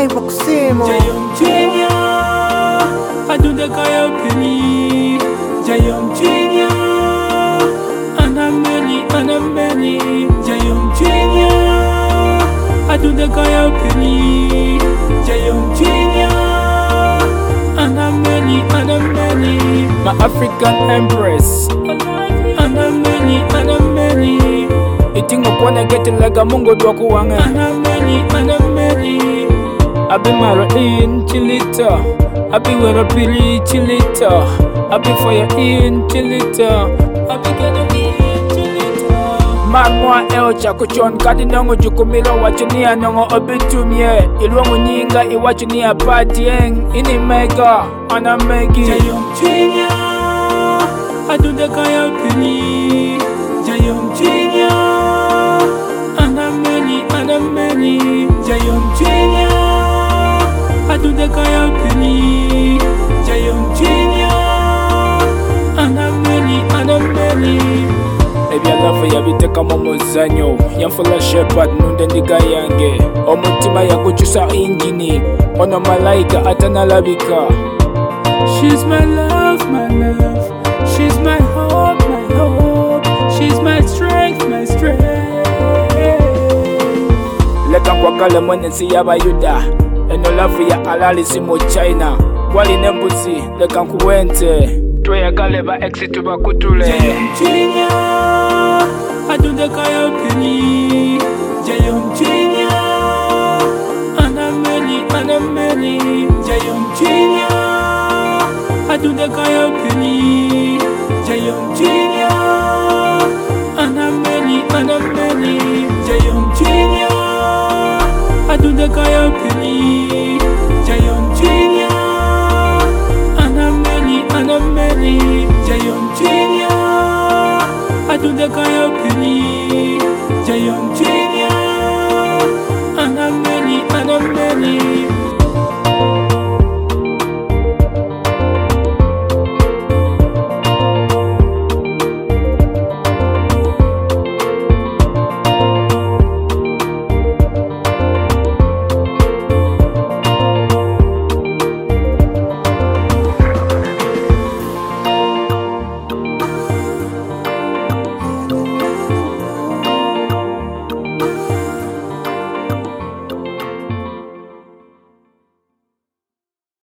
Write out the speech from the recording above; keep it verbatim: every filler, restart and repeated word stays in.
pa kusema Jayong Junior Adunda kaya pili Jayong Junior Anameni, anameni Jayong Junior Adunda kaya pili Jayong Junior Anameni, anameni My African Empress Anameni, anameni Itingo kwana geti lega mungo dwaku wange Anameni, anameni Abi maro in chilita Abi wero pili chilita Abi fire in chilita Abi gana in chilita Magmwa eo chako chon kadi nongo jukumilo wachunia nongo obitumye Ilwangu nyinga iwachunia patieng Ini mega anamegi Jayong Junior Adunda kaya pili Jayong Junior Anameni, anameni Jayong Junior Adunda kaya pili Jayong Junior Anameni, anameni Ebi alafu yabiteka momozanyo Yamfula shepherd nunde ndiga yange Omutima yakuchusa injini Ono malaika atanalabika She's my love, my love She's my hope, my hope She's my strength, my strength Leka kwa kale mwene si yaba yuda Eno lafu ya alali simo China Wali nembusi, leka nkuwente Tuya kale ba exi tuba kutule Jayong Junior Adunda kaya pili Jayong Junior Anameni, anameni Jayong Junior Adunda kaya pili Jayong Junior Anameni, anameni Jayong Junior Adunda kaya pili Jayong Junior Anameni, anameni Jayong Junior Adunda kaya pili Jayong Junior